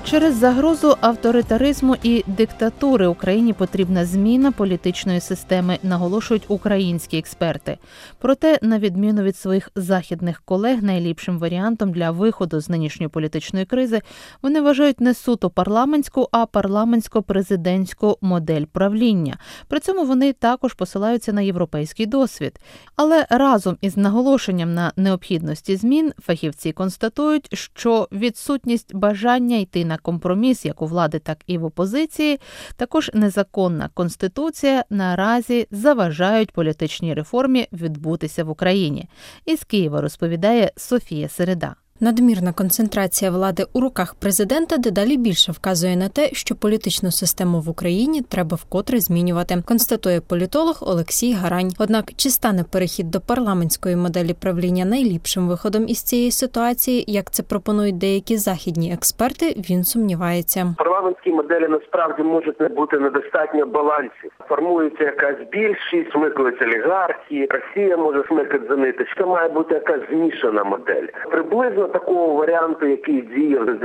Через загрозу авторитаризму і диктатури Україні потрібна зміна політичної системи, наголошують українські експерти. Проте, на відміну від своїх західних колег, найліпшим варіантом для виходу з нинішньої політичної кризи вони вважають не суто парламентську, а парламентсько-президентську модель правління. При цьому вони також посилаються на європейський досвід. Але разом із наголошенням на необхідності змін фахівці констатують, що відсутність бажання йти на компроміс як у влади, так і в опозиції, також незаконна конституція наразі заважають політичній реформі відбутися в Україні. Із Києва розповідає Софія Середа. Надмірна концентрація влади у руках президента дедалі більше вказує на те, що політичну систему в Україні треба вкотре змінювати, констатує політолог Олексій Гарань. Однак, чи стане перехід до парламентської моделі правління найліпшим виходом із цієї ситуації, як це пропонують деякі західні експерти, він сумнівається. Парламентські моделі насправді можуть не бути недостатньо балансів. Формується якась більшість, смикаються олігархи, Росія може смикати за ниточки. Це має бути якась змішана модель. Приблизно такого варіанту, який діяв з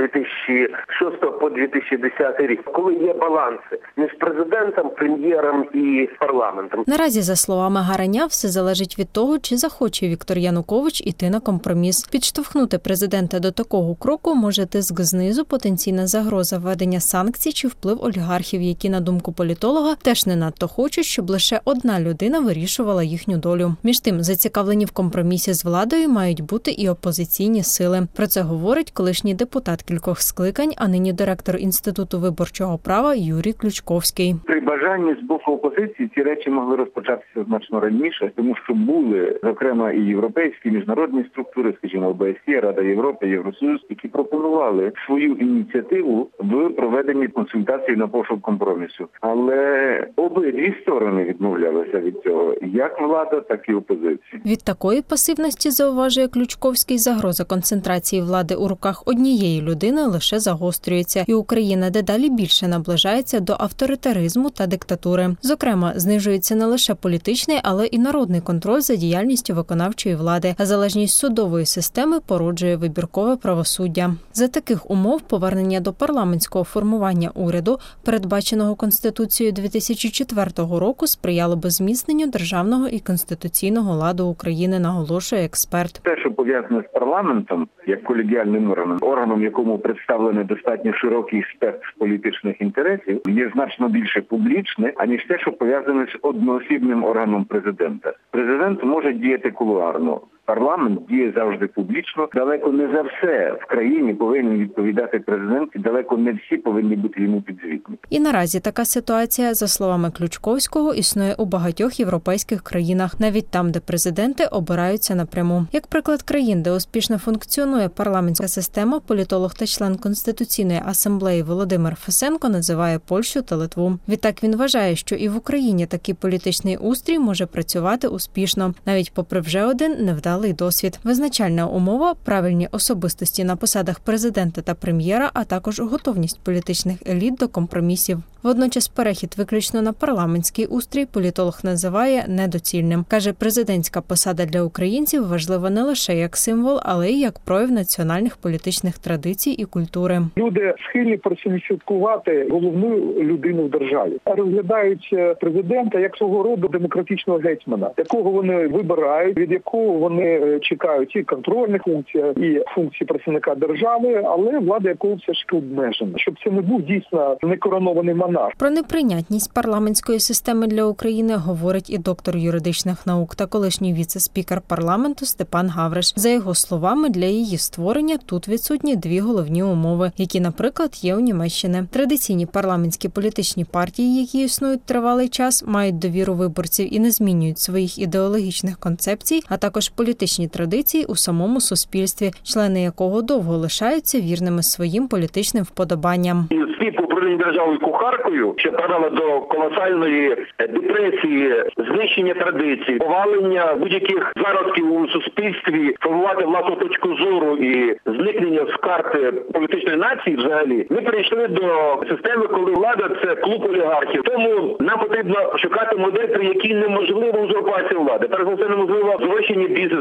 2006 по 2010 рік, коли є баланси між президентом, прем'єром і парламентом. Наразі, за словами Гараня, все залежить від того, чи захоче Віктор Янукович іти на компроміс. Підштовхнути президента до такого кроку може тиск знизу, потенційна загроза введення санкцій чи вплив олігархів, які, на думку політолога, теж не надто хочуть, щоб лише одна людина вирішувала їхню долю. Між тим, зацікавлені в компромісі з владою мають бути і опозиційні сили. Про це говорить колишній депутат кількох скликань, а нині директор Інституту виборчого права Юрій Ключковський. При бажанні з боку опозиції ці речі могли розпочатися значно раніше, тому що були, зокрема, і європейські, міжнародні структури, скажімо, ОБСЄ, Рада Європи, Євросоюз, які пропонували свою ініціативу в проведенні консультацій на пошук компромісу. Але обидві сторони відмовлялися від цього, як влада, так і опозиція. Від такої пасивності, зауважує Ключковський, загроза концентрації влади у руках однієї людини лише загострюється, і Україна дедалі більше наближається до авторитаризму та диктатури. Зокрема, знижується не лише політичний, але і народний контроль за діяльністю виконавчої влади, а залежність судової системи породжує вибіркове правосуддя. За таких умов повернення до парламентського формування уряду, передбаченого Конституцією 2004 року, сприяло би зміцненню державного і конституційного ладу України, наголошує експерт. Те, що пов'язане з парламентом, як колегіальним органом, в якому представлений достатньо широкий спектр політичних інтересів, є значно більше публічне, аніж те, що пов'язане з одноосібним органом президента. Президент може діяти кулуарно. Парламент діє завжди публічно. Далеко не за все в країні повинен відповідати президент, і далеко не всі повинні бути йому підзвітні. І наразі така ситуація, за словами Ключковського, існує у багатьох європейських країнах, навіть там, де президенти обираються напряму. Як приклад країн, де успішно функціонує парламентська система, політолог та член Конституційної асамблеї Володимир Фесенко називає Польщу та Литву. Відтак він вважає, що і в Україні такий політичний устрій може працювати успішно, навіть попри вже один невдалий досвід. Визначальна умова – правильні особистості на посадах президента та прем'єра, а також готовність політичних еліт до компромісів. Водночас перехід виключно на парламентський устрій політолог називає недоцільним. Каже, президентська посада для українців важлива не лише як символ, але й як прояв національних політичних традицій і культури. Люди схильні персоніфікувати головну людину в державі. Розглядають президента як свого роду демократичного гетьмана, якого вони вибирають, від якого вони чекають і контрольних функцій, і функцій представника держави, але влада якого все ж обмежена. Щоб це не був дійсно некоронований монарх. Про неприйнятність парламентської системи для України говорить і доктор юридичних наук та колишній віце-спікер парламенту Степан Гавриш. За його словами, для її створення тут відсутні дві головні умови, які, наприклад, є у Німеччині. Традиційні парламентські політичні партії, які існують тривалий час, мають довіру виборців і не змінюють своїх ідеологічних концепцій, а також політичні традиції у самому суспільстві, члени якого довго лишаються вірними своїм політичним вподобанням. Спів управління державою кухаркою, що привело до колосальної депресії, знищення традицій, повалення будь-яких зародків у суспільстві, формувати власну точку зору і зникнення з карти політичної нації взагалі, ми перейшли до системи, коли влада – це клуб олігархів. Тому нам потрібно шукати модель, при якій неможлива узурпація влади. Перш за все, неможливо зрощення бізнесу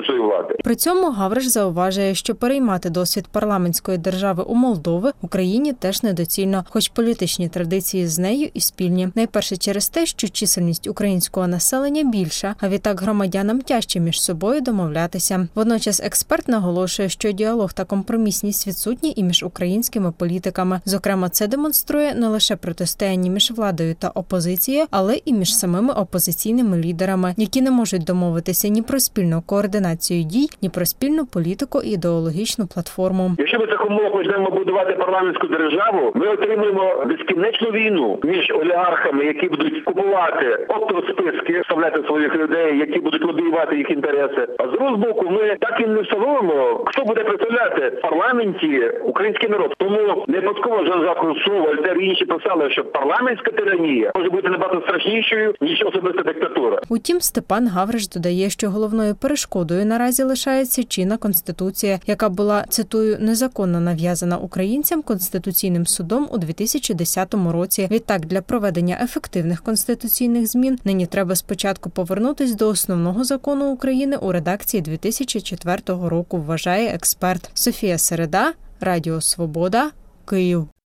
тимчасової влади. При цьому Гавриш зауважує, що переймати досвід парламентської держави у Молдови Україні теж недоцільно, хоч політичні традиції з нею і спільні. Найперше через те, що чисельність українського населення більша, а відтак громадянам тяжче між собою домовлятися. Водночас експерт наголошує, що діалог та компромісність відсутні і між українськими політиками. Зокрема, це демонструє не лише протистояння між владою та опозицією, але і між самими опозиційними лідерами, які не можуть домовитися ні про спільну координацію дій, ні про спільну політико-ідеологічну платформу. Якщо ми так умов почнемо будувати парламентську державу, ми отримуємо безкінечну війну між олігархами, які будуть купувати оптосписки, вставляти своїх людей, які будуть лобіювати їх інтереси. А з другого боку, ми так і не встановимо, хто буде представляти в парламенті український народ. Тому не випадково Жан-Жак Руссо, Вольтер і інші писали, що парламентська тиранія може бути набагато страшнішою, ніж особиста диктатура. Утім, Степан Гавриш додає, що головною перешкодою наразі лишається чинна конституція, яка була, цитую, незаконно нав'язана українцям Конституційним судом у 2010 році. Відтак, для проведення ефективних конституційних змін нині треба спочатку повернутись до основного закону України у редакції 2004 року, вважає експерт. Софія Середа, Радіо Свобода, Київ.